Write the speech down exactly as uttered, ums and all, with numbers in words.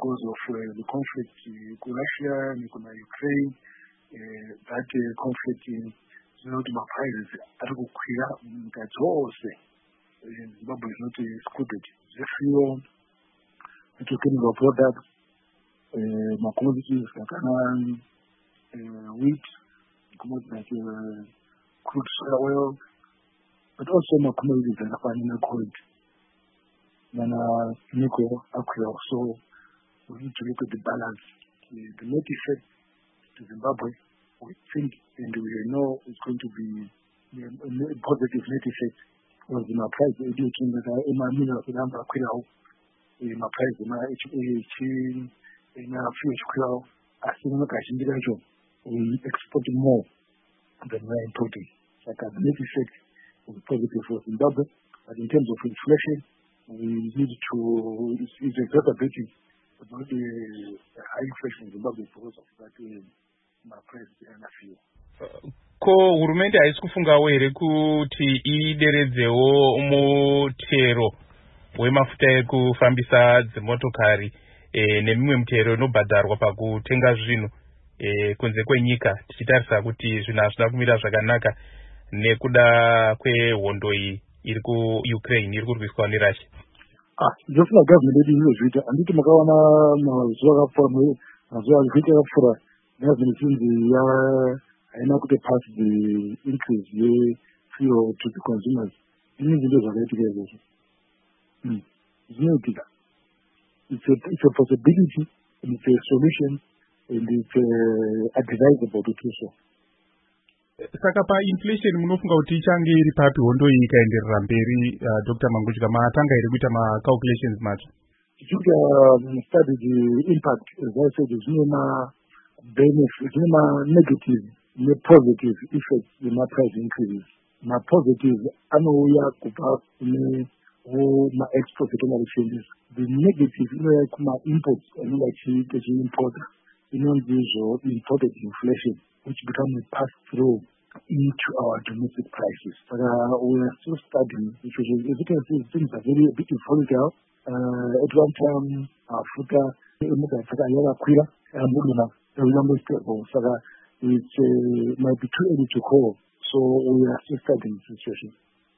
because of uh, the conflict in Russia and Ukraine. Uh, that uh, conflict in Zimbabwe prices are clear. That's all. Zimbabwe is not excluded. The fuel, the chemical products, uh, my commodities like uh, wheat, commodities like uh, crude soya oil, but also my commodities like vanilla gold, and uh, nickel, aqua. So we need to look at the balance. The, the net effect to Zimbabwe, we think and we know it's going to be a, a positive net effect. Was in my price, it is in my minerals, in my crowd, in my price, in my H A H, in my fuel crowd. I think we export more than we're importing. Like a net effect is positive for Zimbabwe, but in terms of inflation, we need to, it's, it's exacerbating about the high inflation in Zimbabwe because of that uh, my price and a few. Ko hurumende haisi kufungawo here kuti ideredzewo mutero wemafuta ekufambisa dzimotokari e, nemimwe mutero inobhadharwa pakutenga zvinhu e, kunze kwenyika, tichitarisa kuti zvinhu hazvina kumira zvakanaka nekuda kwehondo iyi iri kuUkraine iri kurwiswa neRussia. Ah, ndofuna government yedu inozviita. Handiti makaona mazuva akapfuura mazuva azvikuita akapfuura government inzi ya haina kuti pass the increase yefuel to the consumers. Ini zvinhu zvakaitika izvozvo. Zvinoitika. It's a, it's a possibility and it's a solution and it's uh, advisable to do so. Saka pa inflation munofunga kuti ichange iri papi hondo iyi ikaenderera mberi, uh, Doctor Mangudya, matanga iri kuita ma calculations macho? Tichita um, study the impact, as I said, zvine ma benefit, zvine ma negative ne positive effects in my price increases. My positive anouya kubva kune ma export economic changes. The negative inouya kuma imports anenge achiita chiimporta inonzi izvo imported inflation, which becomes a pass through into our domestic prices. But uh, we are still studying, because as you can see, things are very a bit volatile. Uh, at one time, Africa, stable. So that it uh, might be too early to call. So we are still studying the situation.